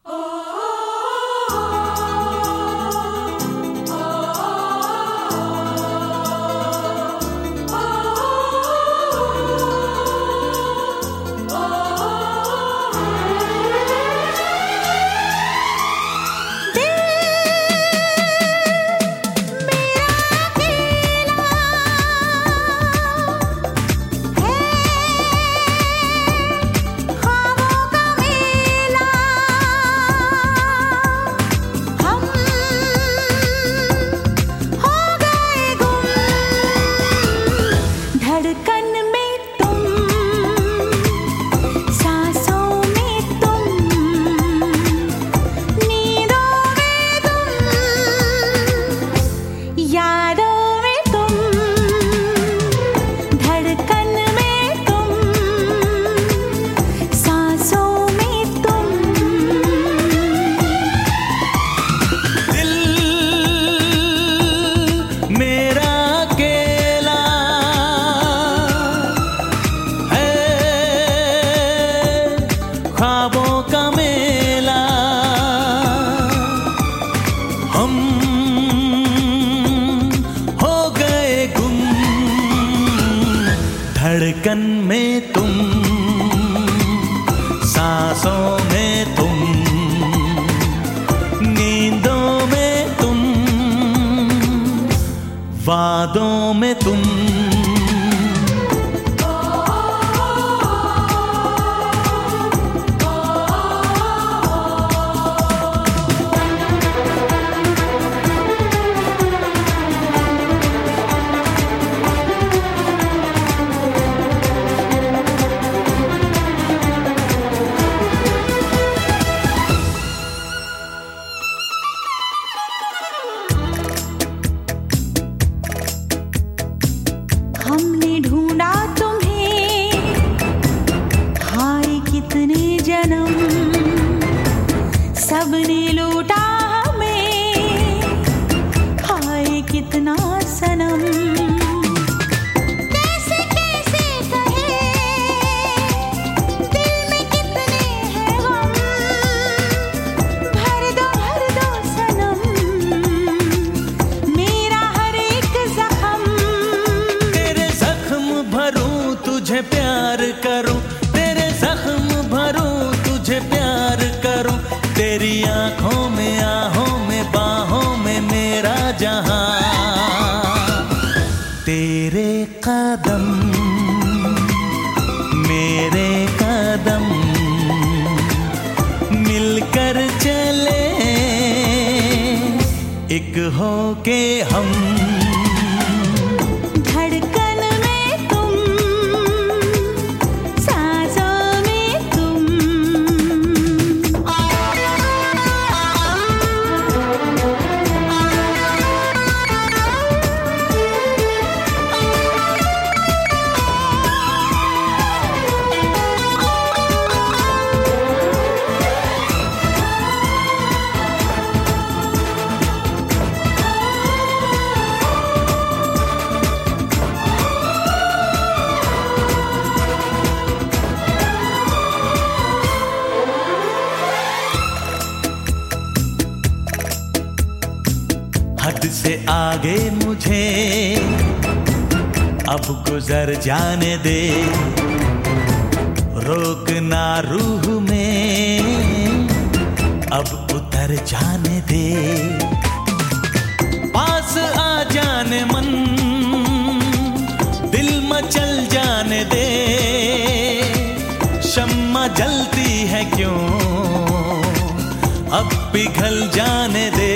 धड़कन में तुम, सांसों में तुम, नींदों में तुम, वादों में तुम। हमने ढूंढा तुम्हें, हाय कितने जन्म, सबने लूटा हमें, हाय कितना सनम। कैसे कैसे कहे, दिल में कितने हैं गम, भर दो सनम, मेरा हर एक जख्म। तुझे प्यार करूं, तेरे जख्म भरूं, तुझे प्यार करूं, तेरी आंखों में आहों में बाहों में मेरा जहां, तेरे कदम मेरे कदम मिलकर चले एक होके हम। हद से आगे मुझे अब गुजर जाने दे, रोकना रूह में अब उतर जाने दे, पास आ जाने मन, दिल मचल जाने दे, शम्मा जलती है क्यों अब पिघल जाने दे।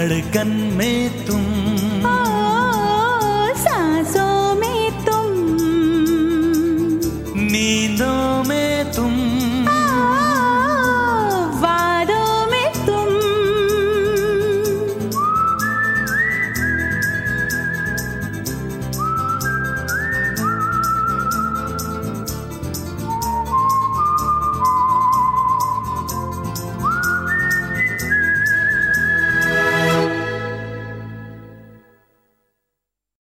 धड़कन में तुम, ओ